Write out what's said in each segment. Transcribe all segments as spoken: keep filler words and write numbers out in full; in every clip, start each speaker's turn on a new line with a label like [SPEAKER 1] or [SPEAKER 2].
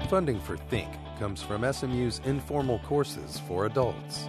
[SPEAKER 1] Funding for Think comes from S M U's informal courses for adults.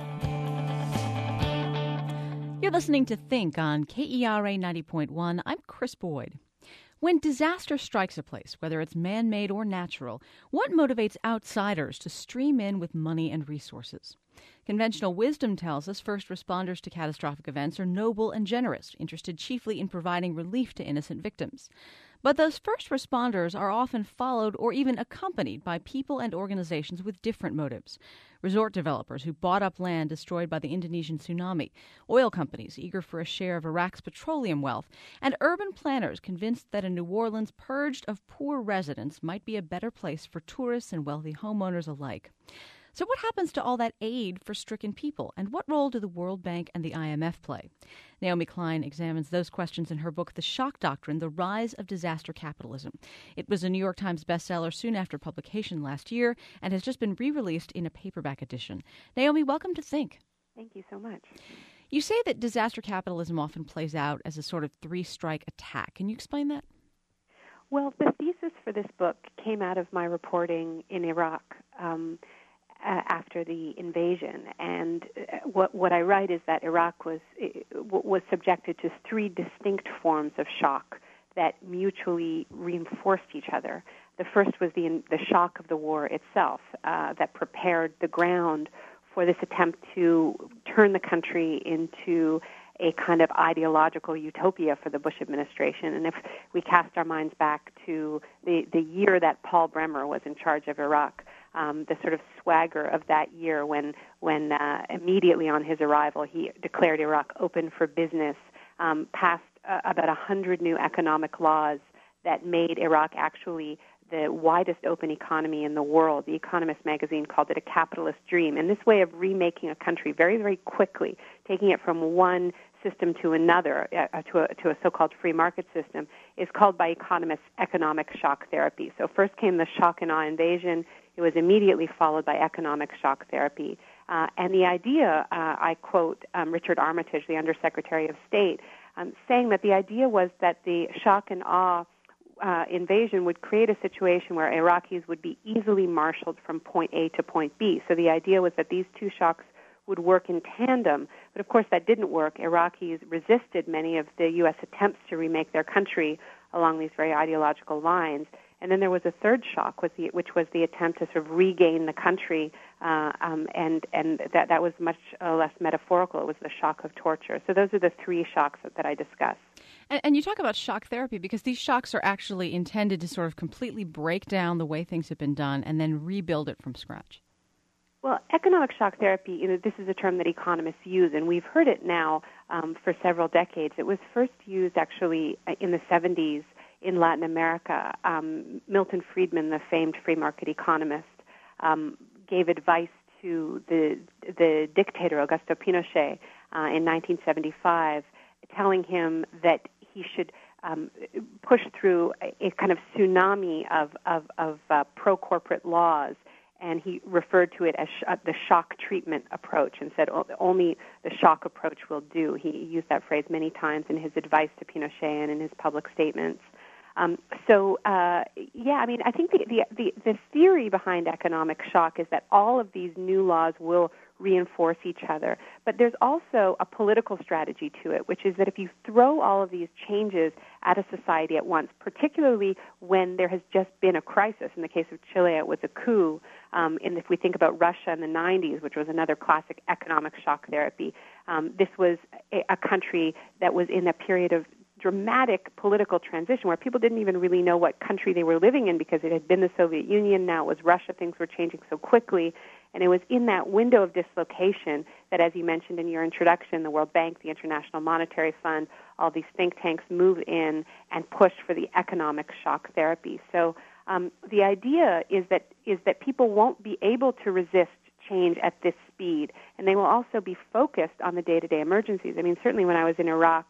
[SPEAKER 2] You're listening to Think on K E R A ninety point one. I'm Chris Boyd. When disaster strikes a place, whether it's man-made or natural, what motivates outsiders to stream in with money and resources? Conventional wisdom tells us first responders to catastrophic events are noble and generous, interested chiefly in providing relief to innocent victims. But those first responders are often followed or even accompanied by people and organizations with different motives. Resort developers who bought up land destroyed by the Indonesian tsunami, oil companies eager for a share of Iraq's petroleum wealth, and urban planners convinced that a New Orleans purged of poor residents might be a better place for tourists and wealthy homeowners alike. So what happens to all that aid for stricken people, and what role do the World Bank and the I M F play? Naomi Klein examines those questions in her book, The Shock Doctrine, The Rise of Disaster Capitalism. It was a New York Times bestseller soon after publication last year and has just been re-released in a paperback edition. Naomi, welcome to Think.
[SPEAKER 3] Thank you so much.
[SPEAKER 2] You say that disaster capitalism often plays out as a sort of three-strike attack. Can you explain that?
[SPEAKER 3] Well, the thesis for this book came out of my reporting in Iraq. Um, Uh, after the invasion, and uh, what what I write is that Iraq was uh, was subjected to three distinct forms of shock that mutually reinforced each other. The first was the the shock of the war itself, uh, that prepared the ground for this attempt to turn the country into a kind of ideological utopia for the Bush administration. And if we cast our minds back to the, the year that Paul Bremer was in charge of Iraq, um, the sort of swagger of that year when, when uh, immediately on his arrival he declared Iraq open for business, um, passed uh, about one hundred new economic laws that made Iraq actually the widest open economy in the world. The Economist magazine called it a capitalist dream. And this way of remaking a country very, very quickly, taking it from one system to another, uh, to, a, to a so-called free market system, is called by economists economic shock therapy. So first came the shock and awe invasion. It was immediately followed by economic shock therapy. Uh, and the idea, uh, I quote um, Richard Armitage, the Undersecretary of State, um, saying that the idea was that the shock and awe Uh, invasion would create a situation where Iraqis would be easily marshaled from point A to point B. So the idea was that these two shocks would work in tandem. But of course that didn't work. Iraqis resisted many of the U S attempts to remake their country along these very ideological lines. And then there was a third shock, was the, which was the attempt to sort of regain the country, uh, um, and, and that, that was much uh, less metaphorical. It was the shock of torture. So those are the three shocks that, that I discuss.
[SPEAKER 2] And, and you talk about shock therapy because these shocks are actually intended to sort of completely break down the way things have been done and then rebuild it from scratch.
[SPEAKER 3] Well, economic shock therapy, you know, this is a term that economists use, and we've heard it now um, for several decades. It was first used actually in the seventies in Latin America. Um, Milton Friedman, the famed free market economist, um, gave advice to the the dictator Augusto Pinochet uh, in nineteen seventy-five, telling him that he should um, push through a, a kind of tsunami of of, of uh, pro-corporate laws. And he referred to it as sh- uh, the shock treatment approach and said oh, only the shock approach will do. He used that phrase many times in his advice to Pinochet and in his public statements. Um, so, uh, yeah, I mean, I think the, the, the, the theory behind economic shock is that all of these new laws will reinforce each other. But there's also a political strategy to it, which is that if you throw all of these changes at a society at once, particularly when there has just been a crisis, in the case of Chile it was a coup, um, and if we think about Russia in the nineties, which was another classic economic shock therapy, um, this was a, a country that was in a period of dramatic political transition where people didn't even really know what country they were living in because it had been the Soviet Union, now it was Russia, things were changing so quickly. And it was in that window of dislocation that, as you mentioned in your introduction, the World Bank, the International Monetary Fund, all these think tanks move in and push for the economic shock therapy. So um, the idea is that is that people won't be able to resist change at this speed, and they will also be focused on the day-to-day emergencies. I mean, certainly when I was in Iraq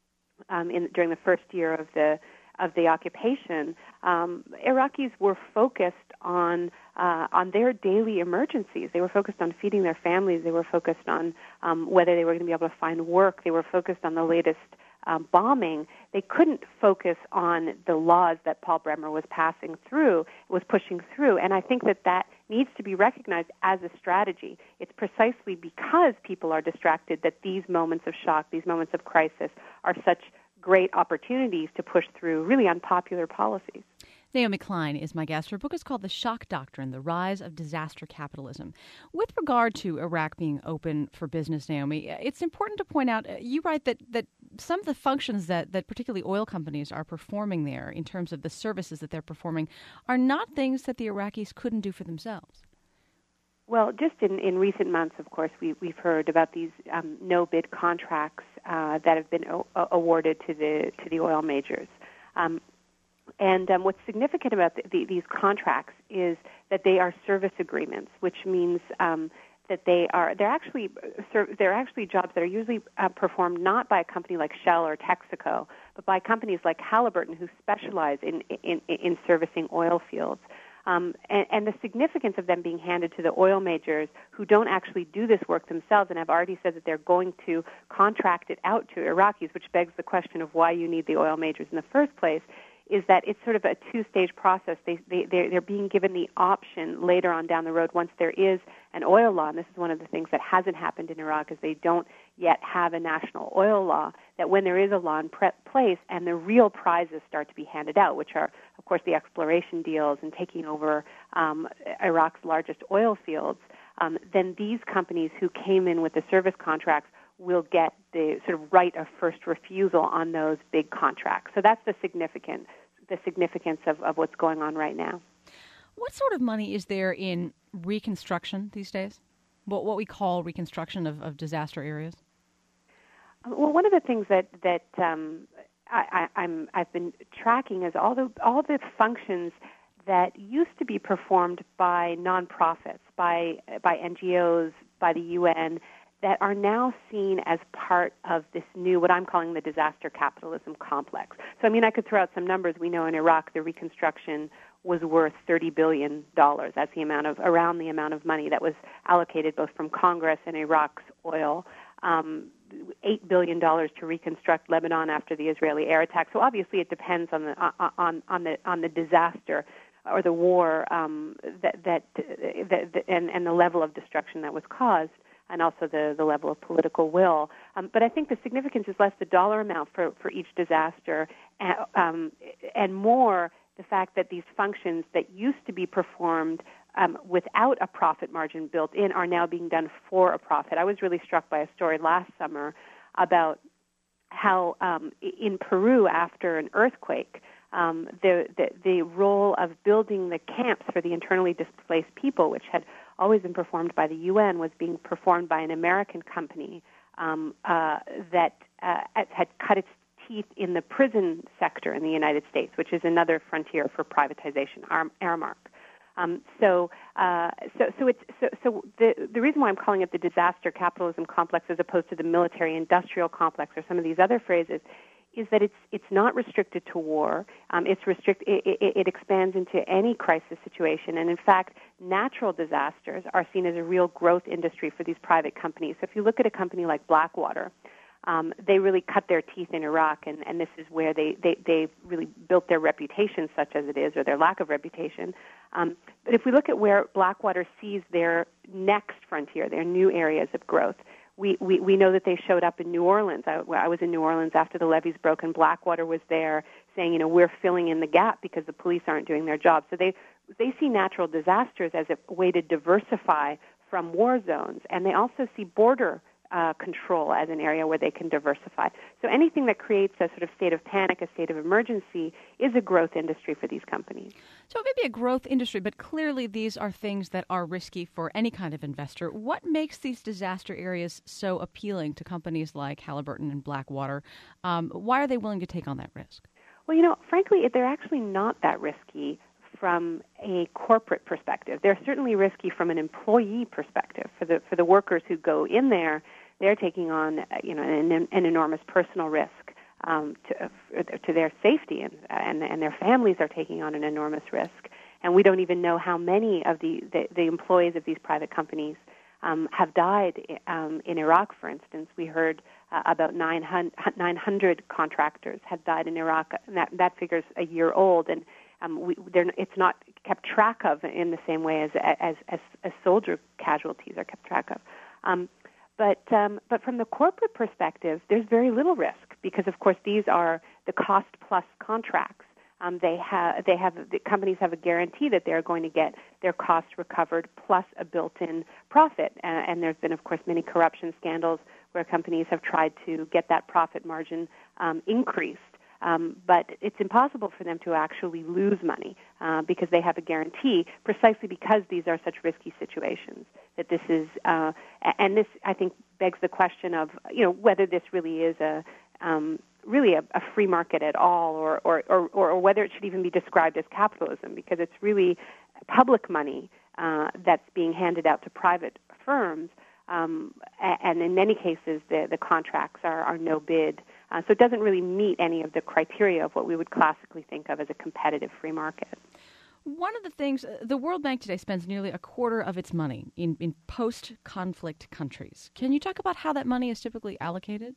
[SPEAKER 3] um, in, during the first year of the of the occupation, um, Iraqis were focused on uh, on their daily emergencies. They were focused on feeding their families. They were focused on um, whether they were going to be able to find work. They were focused on the latest um, bombing, they couldn't focus on the laws that Paul Bremer was passing through, was pushing through. And I think that that needs to be recognized as a strategy. It's precisely because people are distracted that these moments of shock, these moments of crisis, are such great opportunities to push through really unpopular policies.
[SPEAKER 2] Naomi Klein is my guest. Her book is called The Shock Doctrine, The Rise of Disaster Capitalism. With regard to Iraq being open for business, Naomi, it's important to point out, you write that, that some of the functions that, that particularly oil companies are performing there in terms of the services that they're performing are not things that the Iraqis couldn't do for themselves.
[SPEAKER 3] Well, just in, in recent months, of course, we, we've heard about these um, no-bid contracts uh, that have been o- awarded to the to the oil majors. Um, And um, what's significant about the, the, these contracts is that they are service agreements, which means um, that they are they're actually they're actually jobs that are usually uh, performed not by a company like Shell or Texaco, but by companies like Halliburton, who specialize in in, in servicing oil fields. Um, and, and the significance of them being handed to the oil majors, who don't actually do this work themselves and have already said that they're going to contract it out to Iraqis, which begs the question of why you need the oil majors in the first place, is that it's sort of a two-stage process. They, they, they're, they're being given the option later on down the road, once there is an oil law, and this is one of the things that hasn't happened in Iraq, is they don't yet have a national oil law, that when there is a law in pre- place and the real prizes start to be handed out, which are, of course, the exploration deals and taking over um, Iraq's largest oil fields, um, then these companies who came in with the service contracts will get the sort of right of first refusal on those big contracts. So that's the significant, the significance of, of what's going on right now.
[SPEAKER 2] What sort of money is there in reconstruction these days? What what we call reconstruction of, of disaster areas?
[SPEAKER 3] Well, one of the things that that um, I, I, I'm I've been tracking is all the all the functions that used to be performed by nonprofits, by by N G Os, by the U N, that are now seen as part of this new, what I'm calling the disaster capitalism complex. So, I mean, I could throw out some numbers. We know in Iraq the reconstruction was worth thirty billion dollars. That's the amount of, around the amount of money that was allocated both from Congress and Iraq's oil. Um, eight billion dollars to reconstruct Lebanon after the Israeli air attack. So obviously it depends on the, on, on the, on the disaster or the war um, that, that, that, that and, and the level of destruction that was caused, and also the, the level of political will. Um, but I think the significance is less the dollar amount for, for each disaster and, um, and more the fact that these functions that used to be performed um, without a profit margin built in are now being done for a profit. I was really struck by a story last summer about how um, in Peru, after an earthquake, um, the, the, the role of building the camps for the internally displaced people, which had always been performed by the U N, was being performed by an American company um, uh, that uh, had cut its teeth in the prison sector in the United States, which is another frontier for privatization, Aramark. Um, so, uh, so, so it's so. So the the reason why I'm calling it the disaster capitalism complex as opposed to the military-industrial complex or some of these other phrases is that it's it's not restricted to war. Um, it's restrict. It, it, it expands into any crisis situation, and in fact, natural disasters are seen as a real growth industry for these private companies. So if you look at a company like Blackwater, um, they really cut their teeth in Iraq, and, and this is where they, they they really built their reputation, such as it is, or their lack of reputation. Um, but if we look at where Blackwater sees their next frontier, their new areas of growth, We, we, we know that they showed up in New Orleans. I, I was in New Orleans after the levees broke, and Blackwater was there saying, you know, we're filling in the gap because the police aren't doing their job. So they they see natural disasters as a way to diversify from war zones, and they also see border uh, control as an area where they can diversify. So anything that creates a sort of state of panic, a state of emergency, is a growth industry for these companies.
[SPEAKER 2] So it may be a growth industry, but clearly these are things that are risky for any kind of investor. What makes these disaster areas so appealing to companies like Halliburton and Blackwater? Um, why are they willing to take on that risk?
[SPEAKER 3] Well, you know, frankly, they're actually not that risky from a corporate perspective. They're certainly risky from an employee perspective. For the for the workers who go in there, they're taking on, you know, an, an enormous personal risk um, to to their safety, and, and and their families are taking on an enormous risk. And we don't even know how many of the, the, the employees of these private companies um, have died um, in Iraq, for instance. We heard uh, about nine hundred contractors had died in Iraq, and that, that figure's a year old, and um, we, it's not kept track of in the same way as as, as, as soldier casualties are kept track of. Um, but um, but from the corporate perspective, there's very little risk because, of course, these are the cost plus contracts. Um, they have they have the companies have a guarantee that they're going to get their costs recovered plus a built-in profit. Uh, and there's been, of course, many corruption scandals where companies have tried to get that profit margin um, increased. Um, but it's impossible for them to actually lose money uh, because they have a guarantee, precisely because these are such risky situations. That this is, uh, and this I think begs the question of, you know, whether this really is a um, really a, a free market at all, or, or, or, or whether it should even be described as capitalism, because it's really public money uh, that's being handed out to private firms. Um, and in many cases, the, the contracts are, are no bid. Uh, so it doesn't really meet any of the criteria of what we would classically think of as a competitive free market.
[SPEAKER 2] One of the things, the World Bank today spends nearly a quarter of its money in, in post-conflict countries. Can you talk about how that money is typically allocated?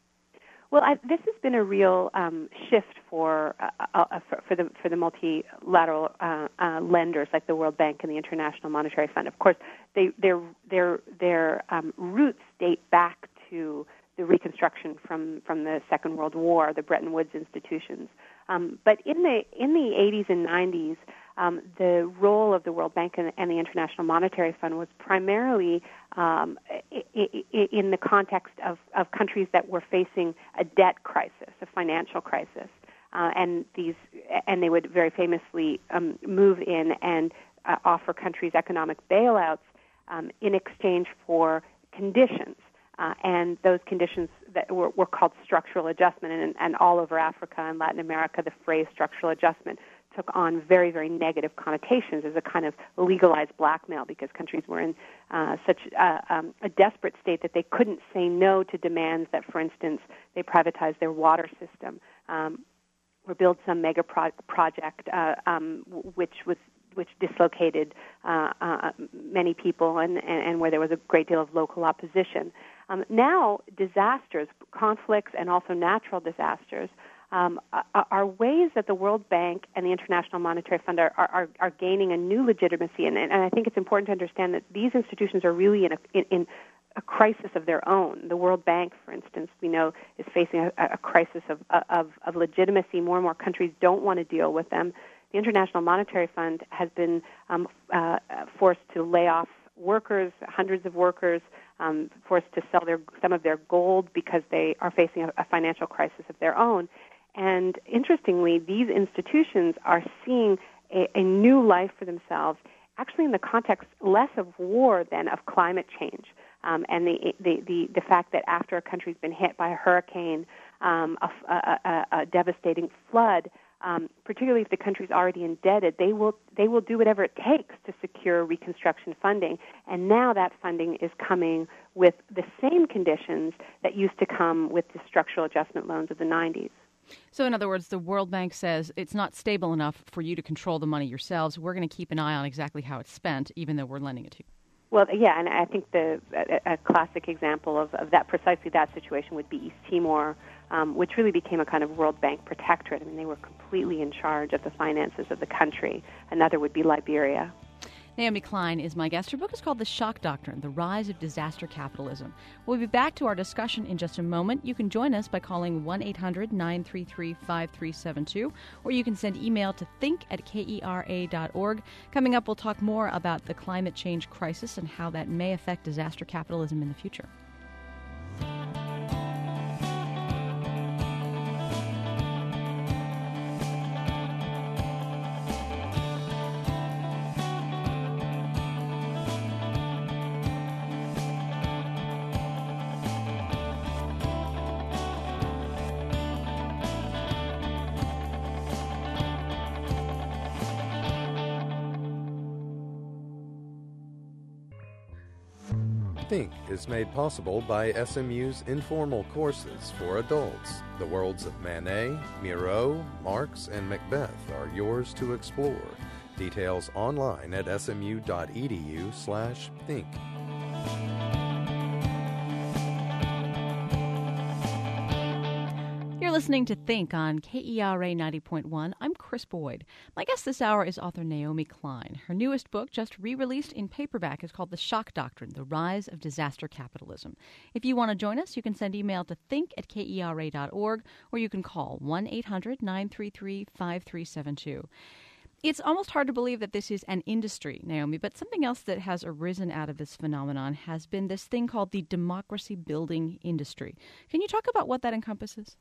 [SPEAKER 3] Well, I, this has been a real um, shift for, uh, uh, for for the for the multilateral uh, uh, lenders like the World Bank and the International Monetary Fund. Of course, they their their their um, roots date back to the Reconstruction from, from the Second World War, the Bretton Woods institutions. Um, but in the in the eighties and nineties, um, the role of the World Bank and, and the International Monetary Fund was primarily um, I- I- in the context of, of countries that were facing a debt crisis, a financial crisis, uh, and these and they would very famously um, move in and uh, offer countries economic bailouts um, in exchange for conditions. Uh, and those conditions that were, were called structural adjustment, and, and all over Africa and Latin America, the phrase structural adjustment took on very, very negative connotations as a kind of legalized blackmail, because countries were in uh, such uh, um, a desperate state that they couldn't say no to demands that, for instance, they privatize their water system um, or build some mega pro- project uh, um, which was which dislocated uh, uh, many people and, and, and where there was a great deal of local opposition. Um, now, disasters, conflicts, and also natural disasters um, are, are ways that the World Bank and the International Monetary Fund are, are, are gaining a new legitimacy. And, and I think it's important to understand that these institutions are really in a, in, in a crisis of their own. The World Bank, for instance, we know is facing a, a crisis of, of, of legitimacy. More and more countries don't want to deal with them. The International Monetary Fund has been um, uh, forced to lay off workers, hundreds of workers, um, forced to sell their some of their gold because they are facing a, a financial crisis of their own. And interestingly, these institutions are seeing a, a new life for themselves, actually in the context less of war than of climate change. Um, and the, the, the, the fact that after a country's been hit by a hurricane, um, a, a, a, a devastating flood, Um, particularly if the country's already indebted, they will they will do whatever it takes to secure reconstruction funding. And now that funding is coming with the same conditions that used to come with the structural adjustment loans of the nineties.
[SPEAKER 2] So in other words, the World Bank says it's not stable enough for you to control the money yourselves. We're going to keep an eye on exactly how it's spent, even though we're lending it to you.
[SPEAKER 3] Well, yeah, and I think the a, a classic example of, of that, precisely that situation, would be East Timor, um, which really became a kind of World Bank protectorate. I mean, they were completely in charge of the finances of the country. Another would be Liberia.
[SPEAKER 2] Naomi Klein is my guest. Her book is called The Shock Doctrine, The Rise of Disaster Capitalism. We'll be back to our discussion in just a moment. You can join us by calling one eight hundred nine three three five three seven two, or you can send email to think at kera dot org. Coming up, we'll talk more about the climate change crisis and how that may affect disaster capitalism in the future.
[SPEAKER 1] Think is made possible by S M U's informal courses for adults. The worlds of Manet, Miro, Marx, and Macbeth are yours to explore. Details online at smu.edu slash think.
[SPEAKER 2] listening to Think on K E R A ninety point one. I'm Chris Boyd. My guest this hour is author Naomi Klein. Her newest book, just re-released in paperback, is called The Shock Doctrine, The Rise of Disaster Capitalism. If you want to join us, you can send email to think at K E R A dot org, or you can call one eight hundred nine three three five three seven two. It's almost hard to believe that this is an industry, Naomi, but something else that has arisen out of this phenomenon has been this thing called the democracy building industry. Can you talk about what that encompasses?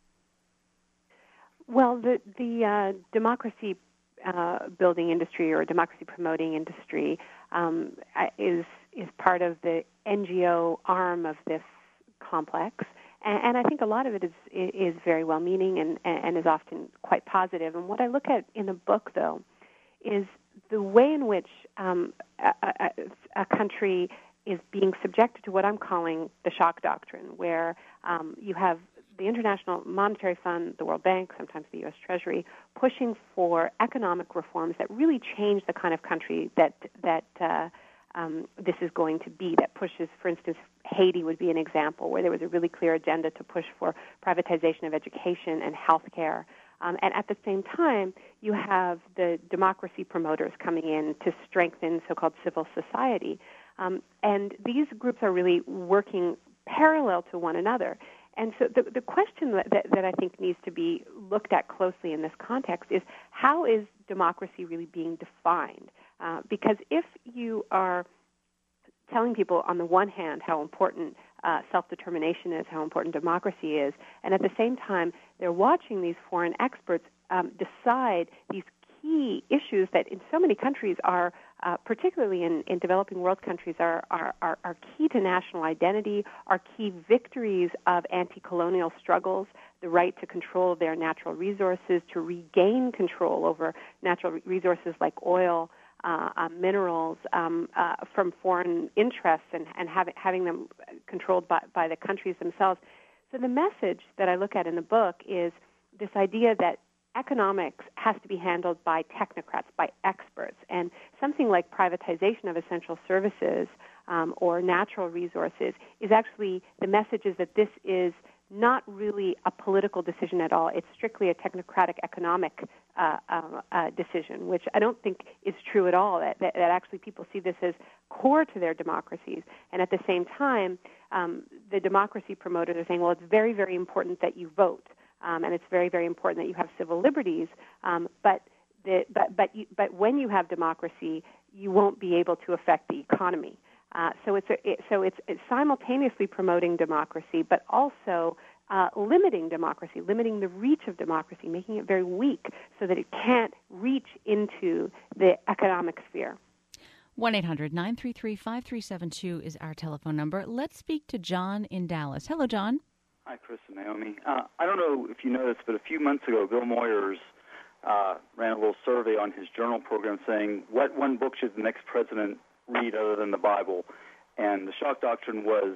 [SPEAKER 3] Well, the, the uh, democracy uh, building industry or democracy promoting industry um, is is part of the N G O arm of this complex. And, and I think a lot of it is is very well-meaning and, and is often quite positive. And what I look at in the book, though, is the way in which um, a, a, a country is being subjected to what I'm calling the shock doctrine, where um, you have the International Monetary Fund, the World Bank, sometimes the U S Treasury, pushing for economic reforms that really change the kind of country that that uh, um, this is going to be, that pushes, for instance, Haiti would be an example, where there was a really clear agenda to push for privatization of education and health care. Um, and at the same time, you have the democracy promoters coming in to strengthen so-called civil society. Um, and these groups are really working parallel to one another. And so the, the question that, that, that I think needs to be looked at closely in this context is, how is democracy really being defined? Uh, because if you are telling people on the one hand how important uh, self-determination is, how important democracy is, and at the same time they're watching these foreign experts um, decide these key issues that in so many countries are, uh, particularly in, in developing world countries, are, are, are, are key to national identity, are key victories of anti-colonial struggles, the right to control their natural resources, to regain control over natural resources like oil, Uh, uh, minerals um, uh, from foreign interests and, and having, having them controlled by, by the countries themselves. So the message that I look at in the book is this idea that economics has to be handled by technocrats, by experts, and something like privatization of essential services um, or natural resources is actually, the message is that this is not really a political decision at all. It's strictly a technocratic economic uh, uh, uh, decision, which I don't think is true at all, that, that, that actually people see this as core to their democracies. And at the same time, um, the democracy promoters are saying, well, it's very, very important that you vote, um, and it's very, very important that you have civil liberties, um, but, the, but, but, you, but when you have democracy, you won't be able to affect the economy. Uh, so it's a, it, so it's, it's simultaneously promoting democracy, but also uh, limiting democracy, limiting the reach of democracy, making it very weak so that it can't reach into the economic sphere.
[SPEAKER 2] one eight hundred nine three three five three seven two is our telephone number. Let's speak to John in Dallas. Hello, John.
[SPEAKER 4] Hi, Chris and Naomi. Uh, I don't know if you noticed, but a few months ago, Bill Moyers uh, ran a little survey on his journal program saying, what one book should the next president read other than the Bible? And The Shock Doctrine was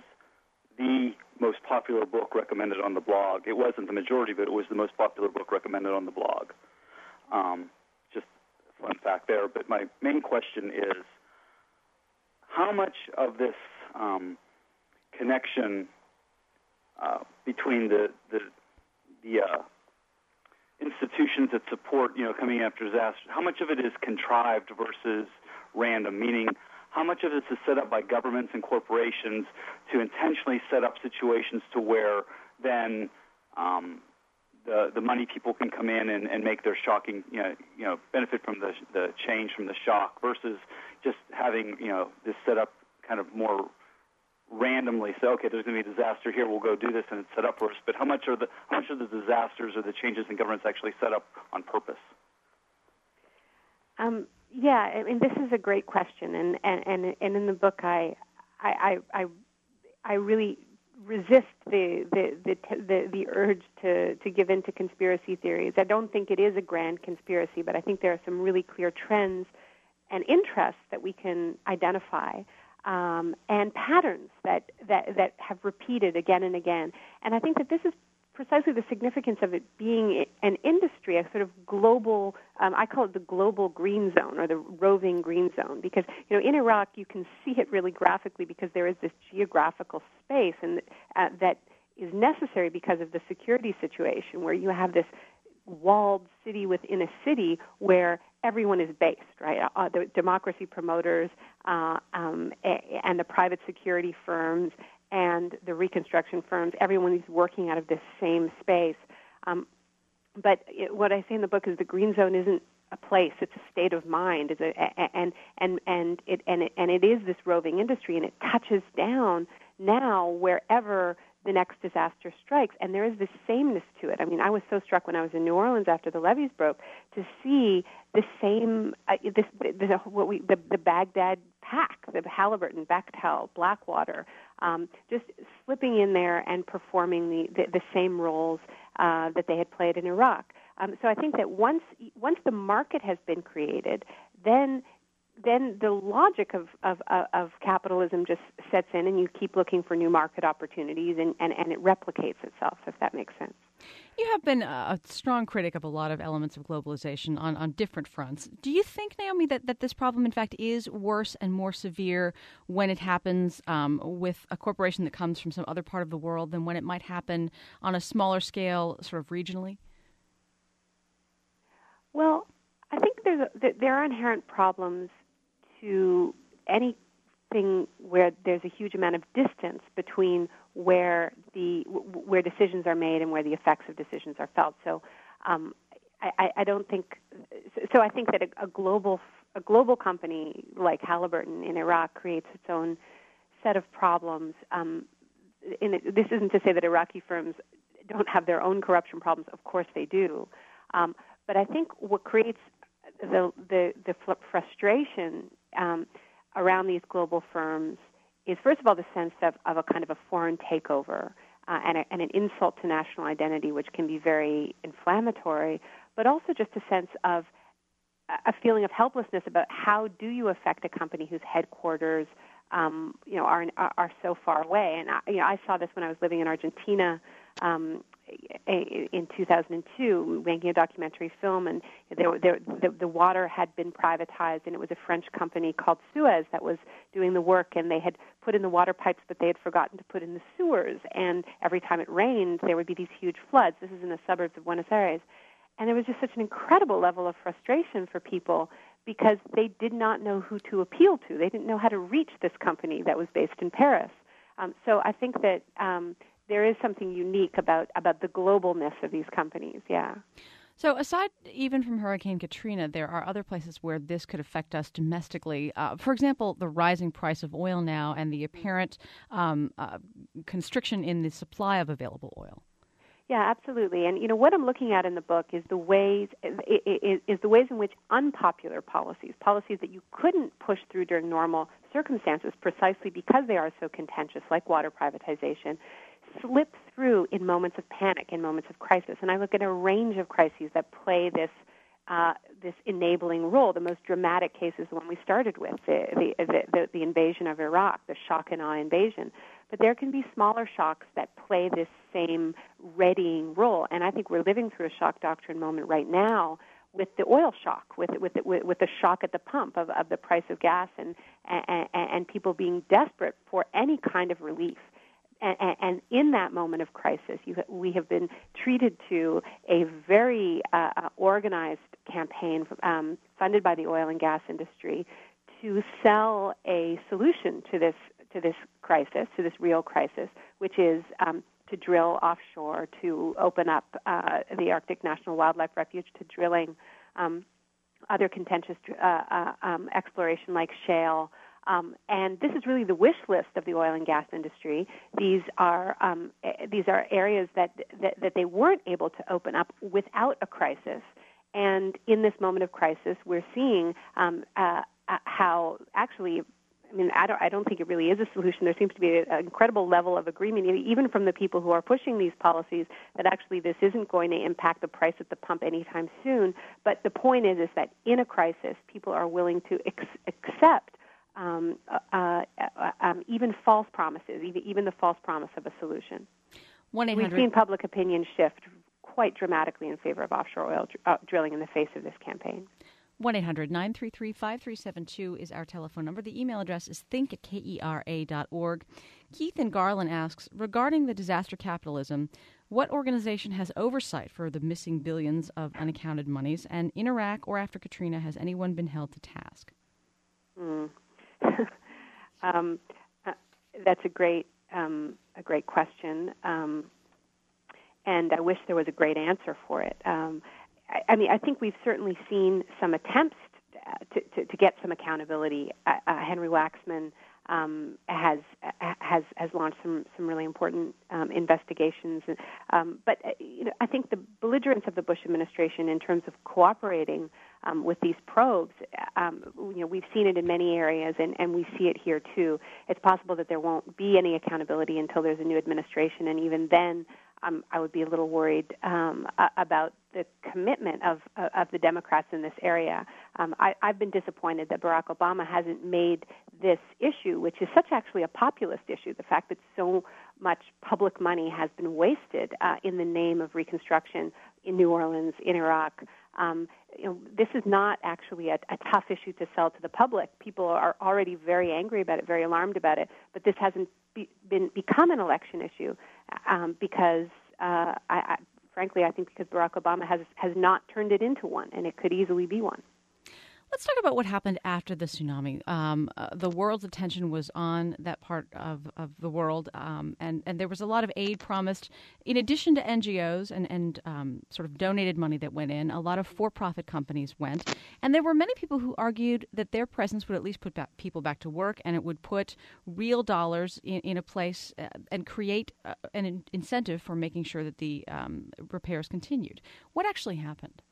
[SPEAKER 4] the most popular book recommended on the blog. It wasn't the majority, but it was the most popular book recommended on the blog. Um, just a fun fact there. But my main question is, how much of this um, connection uh, between the the, the uh, institutions that support, you know, coming after disaster, how much of it is contrived versus random? Meaning, how much of this is set up by governments and corporations to intentionally set up situations to where then um, the the money people can come in and, and make their shocking, you know, you know, benefit from the the change from the shock, versus just having, you know, this set up kind of more randomly. Say, okay, there's going to be a disaster here, we'll go do this, and it's set up for us. But how much are the how much of the disasters or the changes in governments actually set up on purpose?
[SPEAKER 3] Um. Yeah, I mean, this is a great question, and and, and, and in the book, I, I, I, I really resist the the, the the the urge to to give in to conspiracy theories. I don't think it is a grand conspiracy, but I think there are some really clear trends and interests that we can identify, um, and patterns that, that that have repeated again and again. And I think that this is precisely the significance of it being an industry, a sort of global, um, I call it the global green zone or the roving green zone, because, you know, in Iraq you can see it really graphically because there is this geographical space and uh, that is necessary because of the security situation where you have this walled city within a city where everyone is based, right? Uh, the democracy promoters uh, um, and the private security firms and the reconstruction firms, everyone is working out of this same space. Um, but it, what I say in the book is the green zone isn't a place; it's a state of mind. It's a, and and and it and it, and it is this roving industry, and it touches down now wherever the next disaster strikes, and there is this sameness to it. I mean, I was so struck when I was in New Orleans after the levees broke to see the same, uh, this, this what we the, the Baghdad pack, the Halliburton, Bechtel, Blackwater, um, just slipping in there and performing the the, the same roles uh, that they had played in Iraq. Um, so I think that once once the market has been created, then then the logic of, of, of capitalism just sets in, and you keep looking for new market opportunities, and, and, and it replicates itself, if that makes sense.
[SPEAKER 2] You have been a strong critic of a lot of elements of globalization on, on different fronts. Do you think, Naomi, that, that this problem, in fact, is worse and more severe when it happens um, with a corporation that comes from some other part of the world than when it might happen on a smaller scale, sort of regionally?
[SPEAKER 3] Well, I think there's a, there are inherent problems to anything where there's a huge amount of distance between where the where decisions are made and where the effects of decisions are felt. So, um, I, I don't think. So I think that a, a global a global company like Halliburton in Iraq creates its own set of problems. Um, in it, this isn't to say that Iraqi firms don't have their own corruption problems. Of course they do. Um, but I think what creates the the, the frustration Um, around these global firms is, first of all, the sense of, of a kind of a foreign takeover uh, and, a, and an insult to national identity, which can be very inflammatory, but also just a sense of a feeling of helplessness about how do you affect a company whose headquarters, um, you know, are, are are so far away. And I, you know, I saw this when I was living in Argentina. Um, in two thousand two, making a documentary film, and there, there, the, the water had been privatized, and it was a French company called Suez that was doing the work, and they had put in the water pipes, but they had forgotten to put in the sewers, and every time it rained, there would be these huge floods. This is in the suburbs of Buenos Aires. And there was just such an incredible level of frustration for people because they did not know who to appeal to. They didn't know how to reach this company that was based in Paris. Um, so I think that um, there is something unique about, about the globalness of these companies, yeah.
[SPEAKER 2] So aside even from Hurricane Katrina, there are other places where this could affect us domestically. Uh, for example, the rising price of oil now and the apparent um, uh, constriction in the supply of available oil.
[SPEAKER 3] Yeah, absolutely. And you know what I'm looking at in the book is the ways is, is the ways in which unpopular policies, policies that you couldn't push through during normal circumstances, precisely because they are so contentious, like water privatization, slip through in moments of panic, in moments of crisis. And I look at a range of crises that play this uh, this enabling role. The most dramatic case is the one we started with, the the, the the invasion of Iraq, the shock and awe invasion. But there can be smaller shocks that play this same readying role. And I think we're living through a shock doctrine moment right now with the oil shock, with with the, with, with the shock at the pump of, of the price of gas and, and and people being desperate for any kind of relief. And, and in that moment of crisis, you, we have been treated to a very uh, organized campaign um, funded by the oil and gas industry to sell a solution to this to this crisis, to this real crisis, which is um, to drill offshore, to open up uh, the Arctic National Wildlife Refuge to drilling, um, other contentious uh, uh, um, exploration like shale. Um, and this is really the wish list of the oil and gas industry. These are um, these are areas that, that that they weren't able to open up without a crisis. And in this moment of crisis, we're seeing um, uh, uh, how actually. I mean, I don't, I don't think it really is a solution. There seems to be an incredible level of agreement, even from the people who are pushing these policies, that actually this isn't going to impact the price at the pump anytime soon. But the point is, is that in a crisis, people are willing to ex- accept um, uh, uh, um, even false promises, even, even the false promise of a solution.
[SPEAKER 2] one eight hundred
[SPEAKER 3] We've seen public opinion shift quite dramatically in favor of offshore oil dr- uh, drilling in the face of this campaign.
[SPEAKER 2] one eight hundred nine three three five three seven two is our telephone number. The email address is think at kera dot org. Keith in Garland asks, regarding the disaster capitalism, what organization has oversight for the missing billions of unaccounted monies? And in Iraq or after Katrina, has anyone been held to task?
[SPEAKER 3] Mm. um, uh, that's a great, um, a great question, um, and I wish there was a great answer for it. Um, I, I mean, I think we've certainly seen some attempts to, to, to get some accountability. Uh, uh, Henry Waxman Um, has has has launched some some really important um, investigations, um, but uh, you know, I think the belligerence of the Bush administration in terms of cooperating um, with these probes, um, you know, we've seen it in many areas, and, and we see it here too. It's possible that there won't be any accountability until there's a new administration, and even then, um, I would be a little worried um, about the commitment of of the Democrats in this area. Um, I, I've been disappointed that Barack Obama hasn't made this issue, which is such actually a populist issue, the fact that so much public money has been wasted uh, in the name of reconstruction in New Orleans, in Iraq. Um, you know, this is not actually a, a tough issue to sell to the public. People are already very angry about it, very alarmed about it, but this hasn't be, been become an election issue um, because, uh, I, I, frankly, I think because Barack Obama has has not turned it into one, and it could easily be one.
[SPEAKER 2] Let's talk about what happened after the tsunami. Um, uh, the world's attention was on that part of, of the world, um, and, and there was a lot of aid promised. In addition to N G Os and, and um, sort of donated money that went in, a lot of for-profit companies went. And there were many people who argued that their presence would at least put back people back to work, and it would put real dollars in, in a place uh, and create uh, an in- incentive for making sure that the um, repairs continued. What actually happened?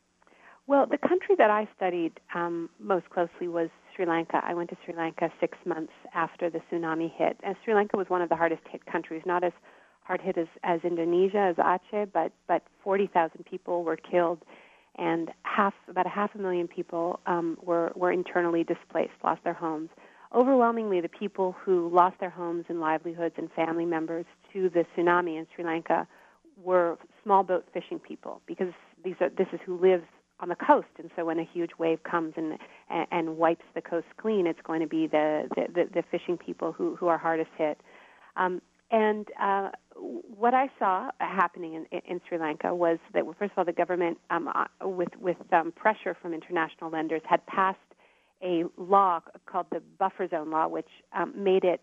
[SPEAKER 3] Well, the country that I studied um, most closely was Sri Lanka. I went to Sri Lanka six months after the tsunami hit. And Sri Lanka was one of the hardest hit countries, not as hard hit as, as Indonesia, as Aceh, but, but forty thousand people were killed, and half about a half a million people um, were, were internally displaced, lost their homes. Overwhelmingly, the people who lost their homes and livelihoods and family members to the tsunami in Sri Lanka were small boat fishing people, because these are, this is who lives on the coast, and so when a huge wave comes and and, and wipes the coast clean, it's going to be the the, the, the fishing people who, who are hardest hit. Um, and uh, what I saw happening in, in Sri Lanka was that, first of all, the government, um, uh, with with um, pressure from international lenders, had passed a law called the Buffer Zone Law, which um, made it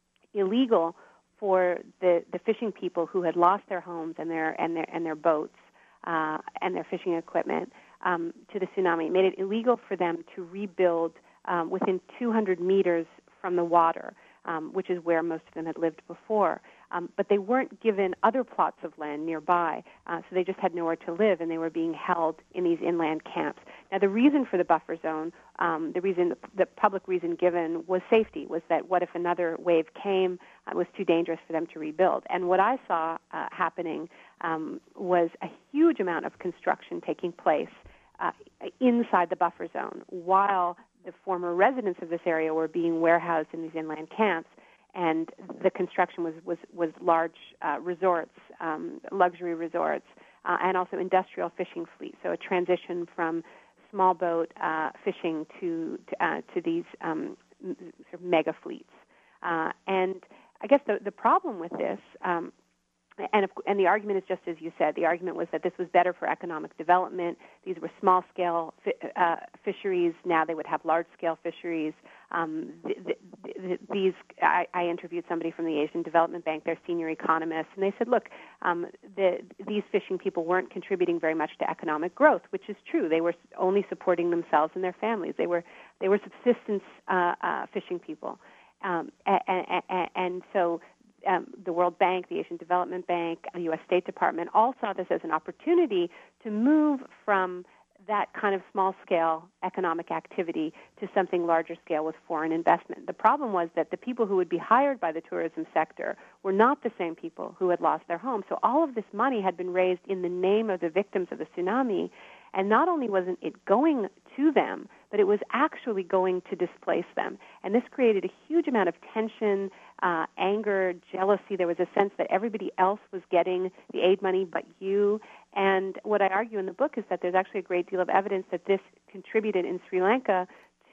[SPEAKER 3] illegal for the, the fishing people who had lost their homes and their and their and their boats uh, and their fishing equipment Um, to the tsunami. It made it illegal for them to rebuild um, within two hundred meters from the water, um, which is where most of them had lived before. Um, but they weren't given other plots of land nearby, uh, so they just had nowhere to live, and they were being held in these inland camps. Now, the reason for the buffer zone, um, the reason, the public reason given was safety, was that what if another wave came, uh, it was too dangerous for them to rebuild. And what I saw uh, happening um, was a huge amount of construction taking place uh, inside the buffer zone, while the former residents of this area were being warehoused in these inland camps. And the construction was, was, was large uh, resorts, um, luxury resorts, uh, and also industrial fishing fleets. So a transition from small boat uh, fishing to to, uh, to these um, sort of mega fleets. Uh, and I guess the, the problem with this, um, and, of, and the argument is just as you said, the argument was that this was better for economic development. These were small-scale fi- uh, fisheries. Now they would have large-scale fisheries. Um, th- th- th- these, I, I interviewed somebody from the Asian Development Bank, their senior economist, and they said, look, um, the, these fishing people weren't contributing very much to economic growth, which is true. They were only supporting themselves and their families. They were they were subsistence uh, uh, fishing people. Um, and, and, and so um, the World Bank, the Asian Development Bank, the U S State Department all saw this as an opportunity to move from that kind of small-scale economic activity to something larger scale with foreign investment. The problem was that the people who would be hired by the tourism sector were not the same people who had lost their homes. So all of this money had been raised in the name of the victims of the tsunami, and not only wasn't it going to them, but it was actually going to displace them. And this created a huge amount of tension, uh, anger, jealousy. There was a sense that everybody else was getting the aid money but you. And what I argue in the book is that there's actually a great deal of evidence that this contributed in Sri Lanka to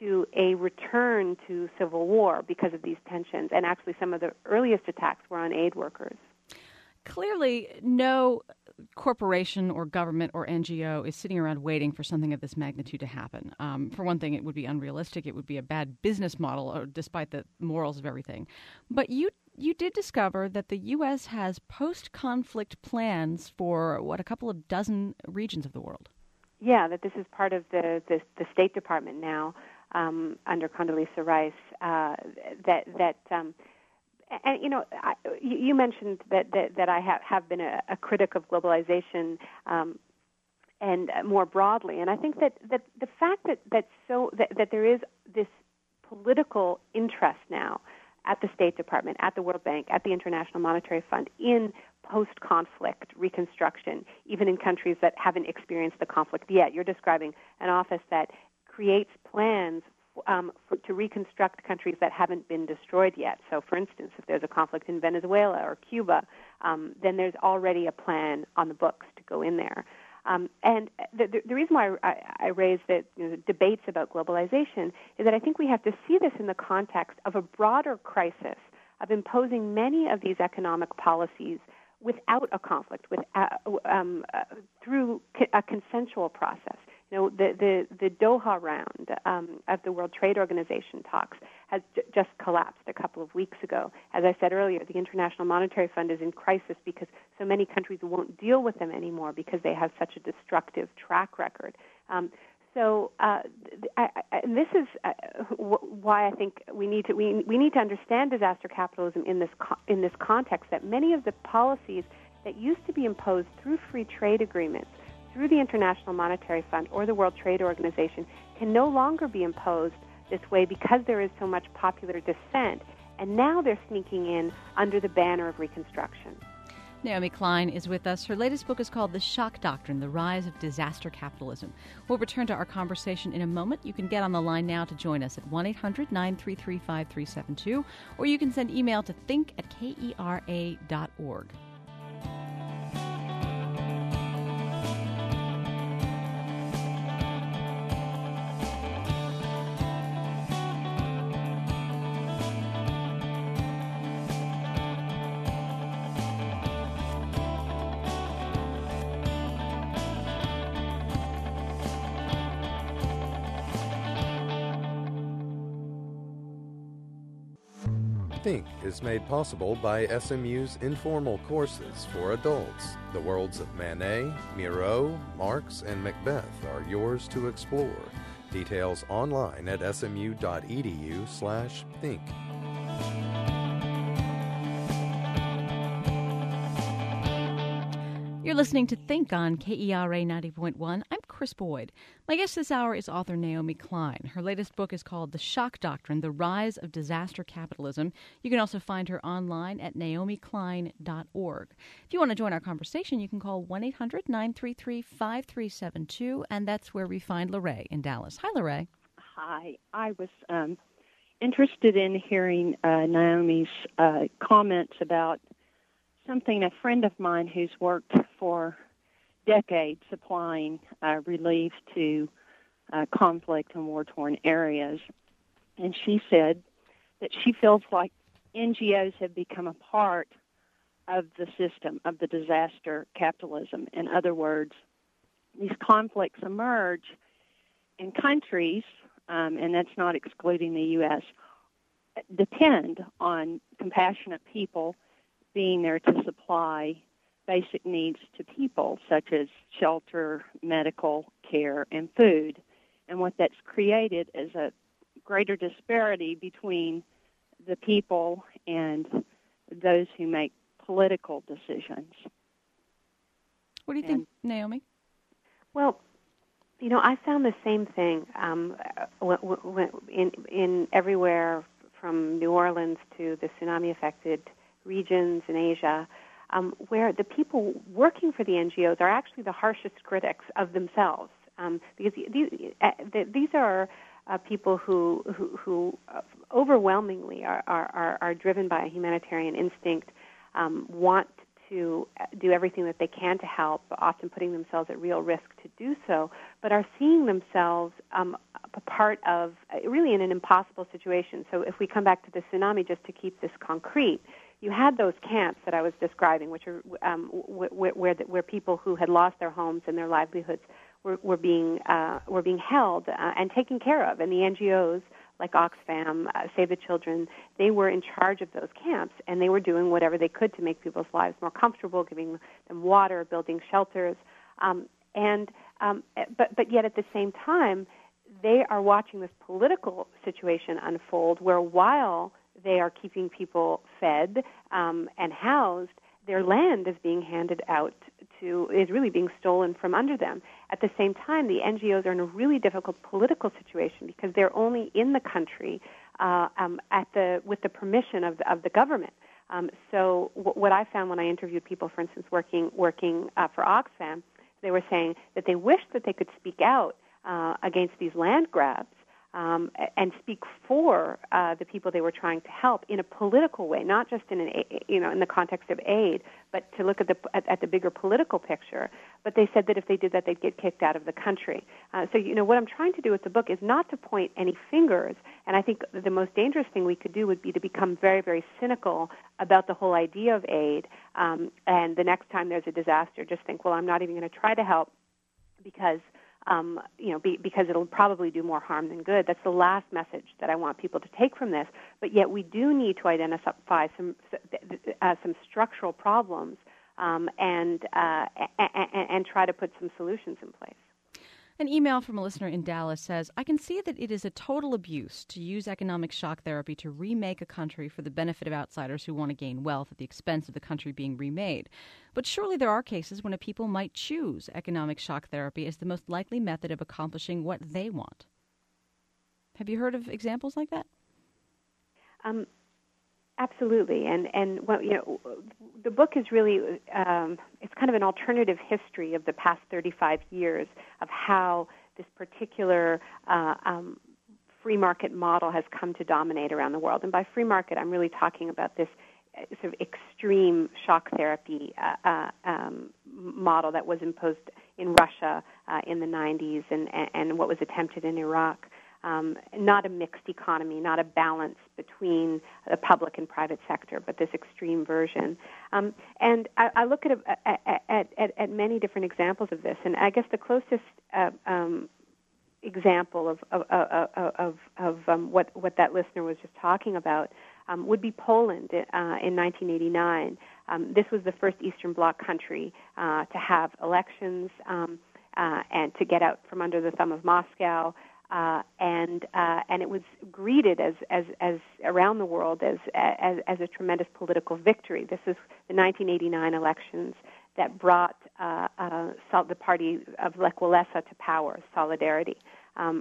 [SPEAKER 3] to a return to civil war because of these tensions. And actually, some of the earliest attacks were on aid workers.
[SPEAKER 2] Clearly, no corporation or government or N G O is sitting around waiting for something of this magnitude to happen. Um, for one thing, it would be unrealistic. It would be a bad business model, or despite the morals of everything. But you you did discover that the U S has post-conflict plans for, what, a couple of dozen regions of the world.
[SPEAKER 3] Yeah, that this is part of the, the, the State Department now um, under Condoleezza Rice, uh, that... that um, And, you know, I, you mentioned that, that, that I have, have been a, a critic of globalization um, and uh, more broadly. And I think that, that the fact that, that, so, that, that there is this political interest now at the State Department, at the World Bank, at the International Monetary Fund in post-conflict reconstruction, even in countries that haven't experienced the conflict yet. You're describing an office that creates plans Um, for, to reconstruct countries that haven't been destroyed yet. So, for instance, if there's a conflict in Venezuela or Cuba, um, then there's already a plan on the books to go in there. Um, and the, the, the reason why I, I raise the, you know, the debates about globalization is that I think we have to see this in the context of a broader crisis of imposing many of these economic policies without a conflict, with, uh, um, uh, through a consensual process. You know, the, the, the Doha round um, of the World Trade Organization talks has j- just collapsed a couple of weeks ago. As I said earlier, the International Monetary Fund is in crisis because so many countries won't deal with them anymore because they have such a destructive track record. Um, so uh, I, I, and this is uh, w- why I think we need to we, we need to understand disaster capitalism in this co- in this context, that many of the policies that used to be imposed through free trade agreements, through the International Monetary Fund or the World Trade Organization, can no longer be imposed this way because there is so much popular dissent. And now they're sneaking in under the banner of Reconstruction.
[SPEAKER 2] Naomi Klein is with us. Her latest book is called The Shock Doctrine, The Rise of Disaster Capitalism. We'll return to our conversation in a moment. You can get on the line now to join us at one eight hundred nine three three five three seven two, or you can send email to think at kera dot org.
[SPEAKER 1] Think is made possible by S M U's informal courses for adults. The worlds of Manet, Miro, Marx, and Macbeth are yours to explore. Details online at smu.edu slash think.
[SPEAKER 2] You're listening to Think on K E R A ninety point one. I'm Chris Boyd. My guest this hour is author Naomi Klein. Her latest book is called The Shock Doctrine, The Rise of Disaster Capitalism. You can also find her online at naomi klein dot org. If you want to join our conversation, you can call one eight hundred nine three three five three seven two, and that's where we find Lorraine in Dallas. Hi, Lorraine.
[SPEAKER 5] Hi. I was um, interested in hearing uh, Naomi's uh, comments about something a friend of mine who's worked for decades supplying uh, relief to uh, conflict and war-torn areas. And she said that she feels like N G Os have become a part of the system, of the disaster capitalism. In other words, these conflicts emerge in countries, um, and that's not excluding the U S, depend on compassionate people being there to supply basic needs to people, such as shelter, medical care, and food. And what that's created is a greater disparity between the people and those who make political decisions.
[SPEAKER 2] What do you think, and, Naomi?
[SPEAKER 3] Well, you know, I found the same thing um, in, in everywhere from New Orleans to the tsunami-affected regions in Asia, um, where the people working for the N G Os are actually the harshest critics of themselves, um, because these, uh, these are uh, people who who, who uh, overwhelmingly are, are, are driven by a humanitarian instinct, um, want to do everything that they can to help, often putting themselves at real risk to do so, but are seeing themselves um, a part of really in an impossible situation. So if we come back to the tsunami, just to keep this concrete, you had those camps that I was describing, which are um, where, where, where people who had lost their homes and their livelihoods were, were being uh, were being held uh, and taken care of, and the N G Os like Oxfam, uh, Save the Children, they were in charge of those camps, and they were doing whatever they could to make people's lives more comfortable, giving them water, building shelters, um, and um, but but yet at the same time, they are watching this political situation unfold, where while they are keeping people fed um, and housed, their land is being handed out to, is really being stolen from under them. At the same time, the N G Os are in a really difficult political situation because they're only in the country uh, um, at the with the permission of the, of the government. Um, so w- what I found when I interviewed people, for instance, working working uh, for Oxfam, they were saying that they wished that they could speak out uh, against these land grabs, Um, and speak for uh, the people they were trying to help in a political way, not just in an, you know, in the context of aid, but to look at the at, at the bigger political picture. But they said that if they did that, they'd get kicked out of the country. Uh, so, you know, what I'm trying to do with the book is not to point any fingers. And I think the most dangerous thing we could do would be to become very, very cynical about the whole idea of aid. Um, and the next time there's a disaster, just think, well, I'm not even going to try to help because. Um, you know, be, because it'll probably do more harm than good. That's the last message that I want people to take from this. But yet, we do need to identify some uh, some structural problems um, and, uh, and and try to put some solutions in place.
[SPEAKER 2] An email from a listener in Dallas says, I can see that it is a total abuse to use economic shock therapy to remake a country for the benefit of outsiders who want to gain wealth at the expense of the country being remade. But surely there are cases when a people might choose economic shock therapy as the most likely method of accomplishing what they want. Have you heard of examples like that?
[SPEAKER 3] Um, absolutely. And, and well, you know, the book is really, um, it's kind of an alternative history of the past thirty-five years of how this particular uh, um, free market model has come to dominate around the world. And by free market, I'm really talking about this sort of extreme shock therapy uh, uh, um, model that was imposed in Russia uh, in the nineties and, and what was attempted in Iraq. Um, not a mixed economy, not a balance between the public and private sector, but this extreme version. Um, and I, I look at, a, at, at, at many different examples of this, and I guess the closest uh, um, example of of, of, of, of um, what, what that listener was just talking about um, would be Poland uh, in nineteen eighty-nine. Um, this was the first Eastern Bloc country uh, to have elections um, uh, and to get out from under the thumb of Moscow. Uh, and uh, and it was greeted as, as, as around the world as, as as a tremendous political victory. This is the nineteen eighty-nine elections that brought uh, uh, the party of Lech Walesa to power, Solidarity. Um,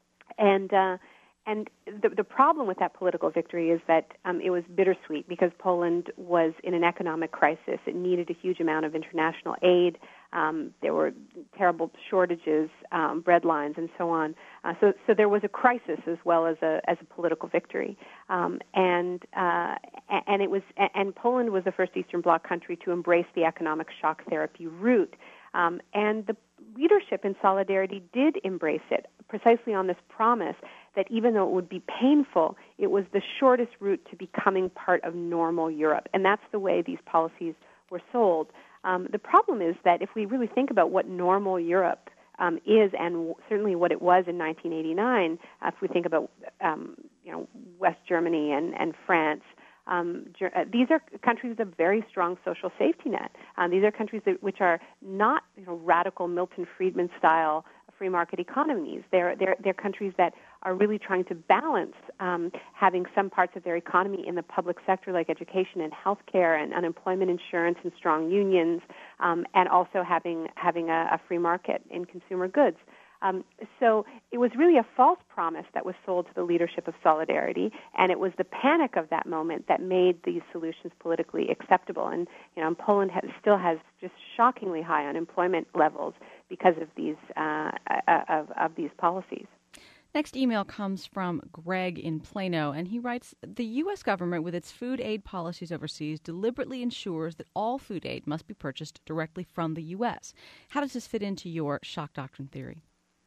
[SPEAKER 3] and uh, and the, the problem with that political victory is that um, it was bittersweet because Poland was in an economic crisis. It needed a huge amount of international aid. Um, there were terrible shortages, um, bread lines, and so on. Uh, so, so there was a crisis as well as a as a political victory. Um, and uh, and it was and Poland was the first Eastern Bloc country to embrace the economic shock therapy route. Um, and the leadership in Solidarity did embrace it, precisely on this promise that even though it would be painful, it was the shortest route to becoming part of normal Europe. And that's the way these policies were sold. Um, the problem is that if we really think about what normal Europe um, is, and w- certainly what it was in nineteen eighty-nine, uh, if we think about um, you know West Germany and, and France, um, ger- uh, these are countries with a very strong social safety net. Um, these are countries that, which are not you know radical Milton Friedman style free market economies. They're they're they're countries that are really trying to balance um, having some parts of their economy in the public sector, like education and healthcare and unemployment insurance and strong unions, um, and also having having a, a free market in consumer goods. Um, so it was really a false promise that was sold to the leadership of Solidarity, and it was the panic of that moment that made these solutions politically acceptable. And you know, Poland has, still has just shockingly high unemployment levels because of these uh, of, of these policies.
[SPEAKER 2] Next email comes from Greg in Plano, and he writes, the U S government, with its food aid policies overseas, deliberately ensures that all food aid must be purchased directly from the U S. How does this fit into your shock doctrine theory?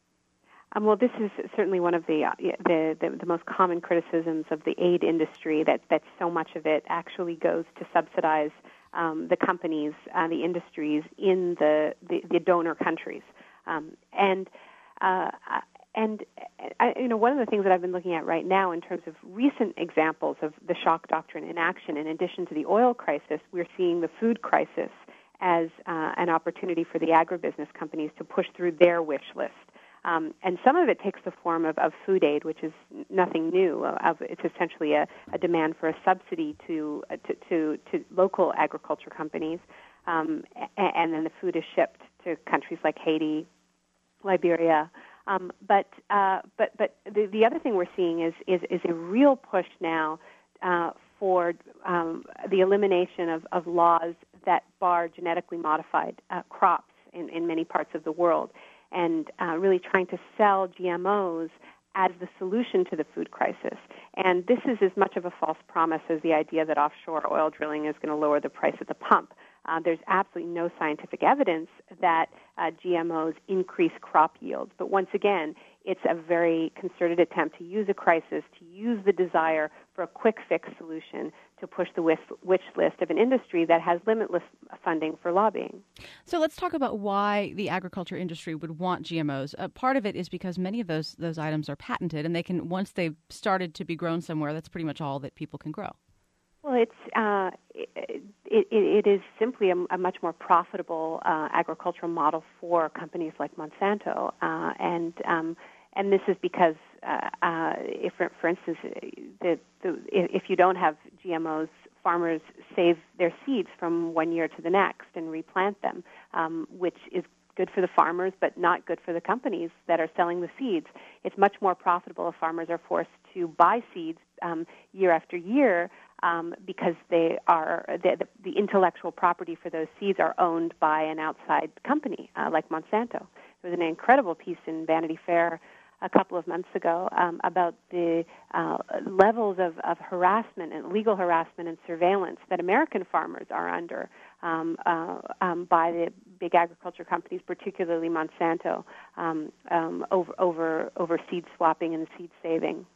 [SPEAKER 3] Um, well, this is certainly one of the, uh, the, the the most common criticisms of the aid industry, that, that so much of it actually goes to subsidize um, the companies, uh, the industries in the, the, the donor countries. Um, and uh, And, I, you know, one of the things that I've been looking at right now in terms of recent examples of the shock doctrine in action, in addition to the oil crisis, we're seeing the food crisis as uh, an opportunity for the agribusiness companies to push through their wish list. Um, and some of it takes the form of, of food aid, which is nothing new. Of, it's essentially a, a demand for a subsidy to, to, to, to local agriculture companies, um, and, and then the food is shipped to countries like Haiti, Liberia. Um, but uh, but but the, the other thing we're seeing is is, is a real push now uh, for um, the elimination of, of laws that bar genetically modified uh, crops in, in many parts of the world, and uh, really trying to sell G M Os as the solution to the food crisis. And this is as much of a false promise as the idea that offshore oil drilling is going to lower the price at the pump. Uh, there's absolutely no scientific evidence that uh, G M Os increase crop yields. But once again, it's a very concerted attempt to use a crisis, to use the desire for a quick fix solution to push the wish, wish list of an industry that has limitless funding for lobbying.
[SPEAKER 2] So let's talk about why the agriculture industry would want G M Os. Uh, part of it is because many of those those items are patented, and they can, once they've started to be grown somewhere, that's pretty much all that people can grow.
[SPEAKER 3] Well, it's uh, it, it, it is simply a, a much more profitable uh, agricultural model for companies like Monsanto, uh, and um, and this is because, uh, uh, if for, for instance, the, the, if you don't have G M Os, farmers save their seeds from one year to the next and replant them, um, which is good for the farmers, but not good for the companies that are selling the seeds. It's much more profitable if farmers are forced to buy seeds um, year after year um, because they are the, the, the intellectual property for those seeds are owned by an outside company uh, like Monsanto. There was an incredible piece in Vanity Fair a couple of months ago um, about the uh, levels of, of harassment and legal harassment and surveillance that American farmers are under um, uh, um, by the big agriculture companies, particularly Monsanto, um, um, over, over, over seed swapping and seed saving.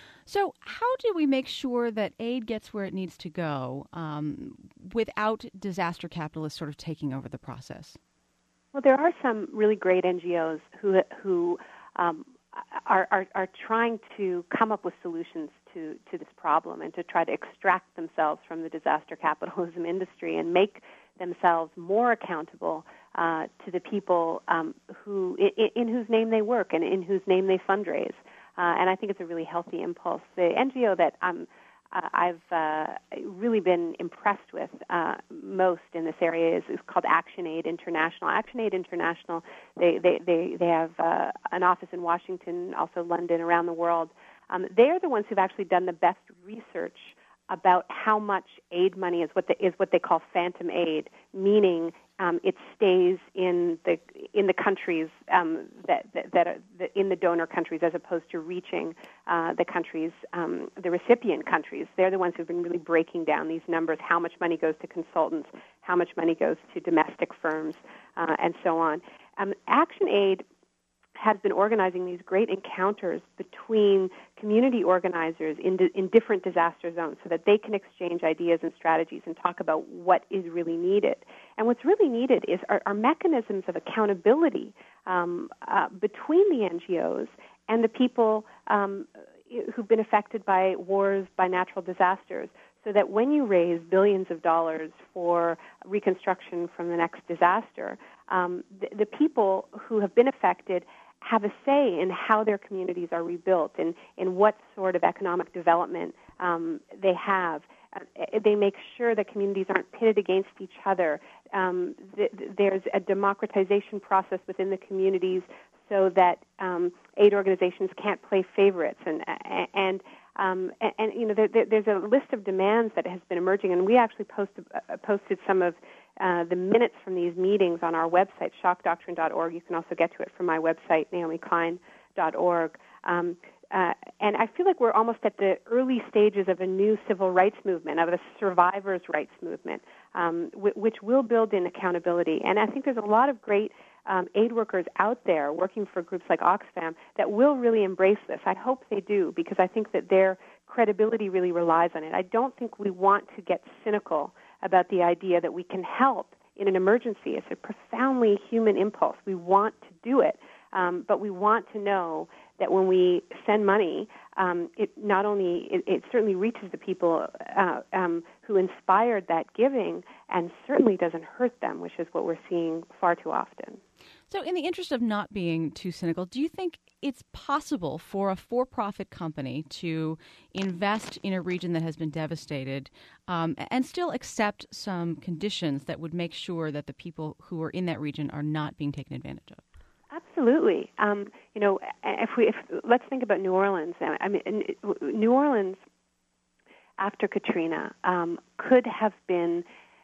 [SPEAKER 2] So how do we make sure that aid gets where it needs to go um, without disaster capitalists sort of taking over the process?
[SPEAKER 3] Well, there are some really great N G Os who who um, are, are are trying to come up with solutions to, to this problem and to try to extract themselves from the disaster capitalism industry and make themselves more accountable uh, to the people um, who in, in whose name they work and in whose name they fundraise. Uh, and I think it's a really healthy impulse. The N G O that I'm Uh, I've uh, really been impressed with uh, most in this area is, is called ActionAid International. ActionAid International, they they they, they have uh, an office in Washington, also London, around the world. Um, they are the ones who've actually done the best research about how much aid money is what the, is what they call phantom aid, meaning um, it stays in the in the countries um, that that, that are the, in the donor countries as opposed to reaching uh, the countries, um, the recipient countries. They're the ones who've been really breaking down these numbers: how much money goes to consultants, how much money goes to domestic firms, uh, and so on. Um, ActionAid has been organizing these great encounters between community organizers in, di- in different disaster zones so that they can exchange ideas and strategies and talk about what is really needed. And what's really needed is are, are mechanisms of accountability um, uh, between the N G Os and the people um, who've been affected by wars, by natural disasters, so that when you raise billions of dollars for reconstruction from the next disaster, um, the, the people who have been affected have a say in how their communities are rebuilt and in what sort of economic development um, they have. Uh, they make sure that communities aren't pitted against each other. Um, th- there's a democratization process within the communities so that um, aid organizations can't play favorites. And and um, and, and you know there, there's a list of demands that has been emerging, and we actually posted uh, posted some of Uh, the minutes from these meetings on our website, shock doctrine dot org. You can also get to it from my website, naomi klein dot org. Um, uh, and I feel like we're almost at the early stages of a new civil rights movement, of a survivors' rights movement, um, w- which will build in accountability. And I think there's a lot of great um, aid workers out there working for groups like Oxfam that will really embrace this. I hope they do, because I think that their credibility really relies on it. I don't think we want to get cynical about the idea that we can help in an emergency. It's a profoundly human impulse. We want to do it, um, but we want to know that when we send money, um, it not only, it, it certainly reaches the people uh, um, who inspired that giving, and certainly doesn't hurt them, which is what we're seeing far too often.
[SPEAKER 2] So in the interest of not being too cynical, do you think it's possible for a for-profit company to invest in a region that has been devastated um, and still accept some conditions that would make sure that the people who are in that region are not being taken advantage of?
[SPEAKER 3] Absolutely. Um, you know, if we if, let's think about New Orleans. I mean, New Orleans after Katrina um, could have been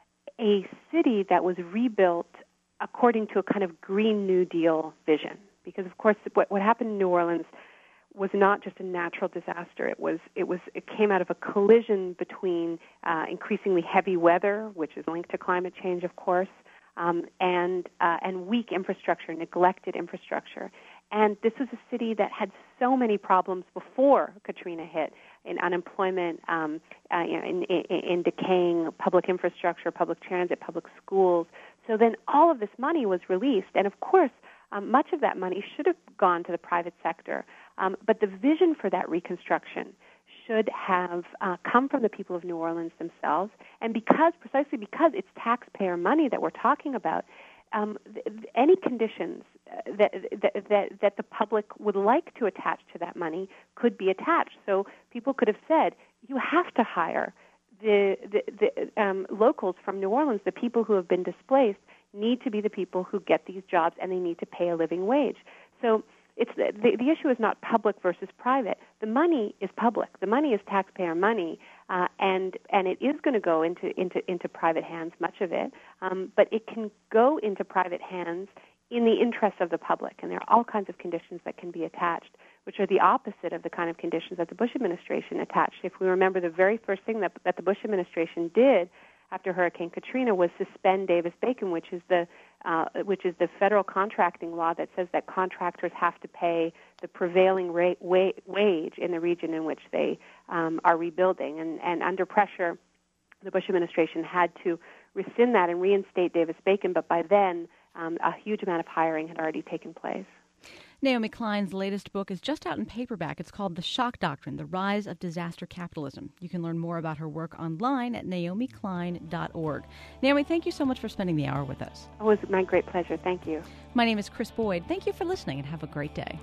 [SPEAKER 3] a city that was rebuilt according to a kind of Green New Deal vision. Because, of course, what, what happened in New Orleans was not just a natural disaster. It was it was it came out of a collision between uh, increasingly heavy weather, which is linked to climate change, of course, um, and uh, and weak infrastructure, neglected infrastructure. And this was a city that had so many problems before Katrina hit, in unemployment, um, uh, in, in, in decaying public infrastructure, public transit, public schools. So then all of this money was released, and of course, um, much of that money should have gone to the private sector. Um, but the vision for that reconstruction should have uh, come from the people of New Orleans themselves. And because, precisely because it's taxpayer money that we're talking about, um, th- any conditions that, that, that, that the public would like to attach to that money could be attached. So people could have said, you have to hire the, the, the um, locals from New Orleans, the people who have been displaced, need to be the people who get these jobs, and they need to pay a living wage. So it's the, the, the issue is not public versus private. The money is public. The money is taxpayer money, uh, and and it is going to go into, into, into private hands, much of it, um, but it can go into private hands in the interest of the public, and there are all kinds of conditions that can be attached, which are the opposite of the kind of conditions that the Bush administration attached. If we remember, the very first thing that, that the Bush administration did after Hurricane Katrina was suspend Davis-Bacon, which is the uh, which is the federal contracting law that says that contractors have to pay the prevailing rate, wa- wage in the region in which they um, are rebuilding. And, and under pressure, the Bush administration had to rescind that and reinstate Davis-Bacon, but by then um, a huge amount of hiring had already taken place.
[SPEAKER 2] Naomi Klein's latest book is just out in paperback. It's called The Shock Doctrine, The Rise of Disaster Capitalism. You can learn more about her work online at naomi klein dot org. Naomi, thank you so much for spending the hour with us.
[SPEAKER 3] It was my great pleasure. Thank you.
[SPEAKER 2] My name is Chris Boyd. Thank you for listening, and have a great day.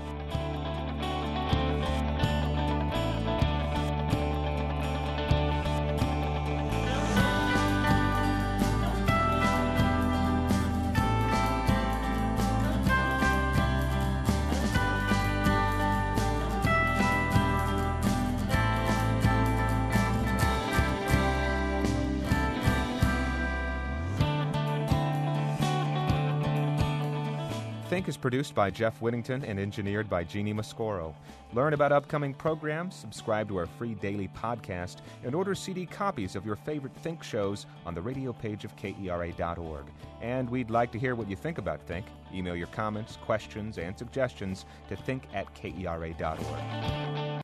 [SPEAKER 6] Think is produced by Jeff Whittington and engineered by Jeannie Mascoro. Learn about upcoming programs, subscribe to our free daily podcast, and order C D copies of your favorite Think shows on the radio page of K E R A dot org. And we'd like to hear what you think about Think. Email your comments, questions, and suggestions to think at K E R A dot org.